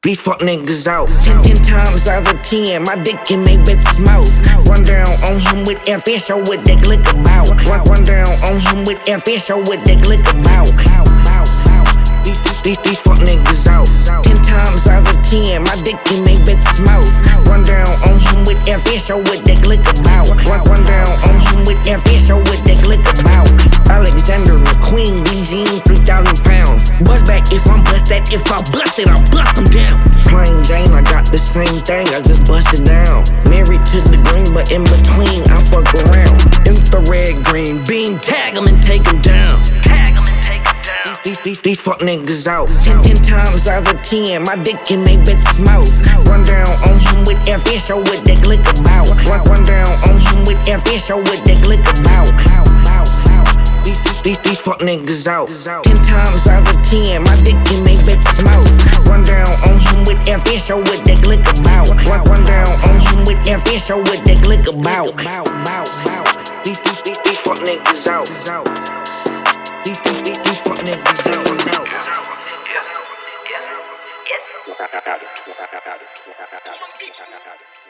These fuck niggas out. 10 times out of 10, my dick in they bitch's mouth. Run down on him with FN, show what that glick about. Run down on him with FN, show what that glick about. These fuck niggas out. 10 times out of 10, my dick in they bitch's mouth. Run down on him with FN, show what that glick about. Run down on him with FN, show what that glick about. Alexander McQueen, Eugene, 3,000 pounds. Bust back if I'm bust that, if I bust it, I'll bust them down. Plain Jane, I got the same thing, I just bust it down. Married to the green, but in between, I fuck around. Infrared green beam, tag them and take them down. These fuck niggas out. 10 times out of 10, my dick in they bitch's mouth. Run down on him with FN, show what that glick about. Run down on him with FN, show what that glick about. These fuck niggas out. 10 times out of 10, my dick in they bitch's mouth. Run down on him with FN, show what that glick about. Run down on him with FN, show what that glick about. These fuck niggas out. These fuck niggas out.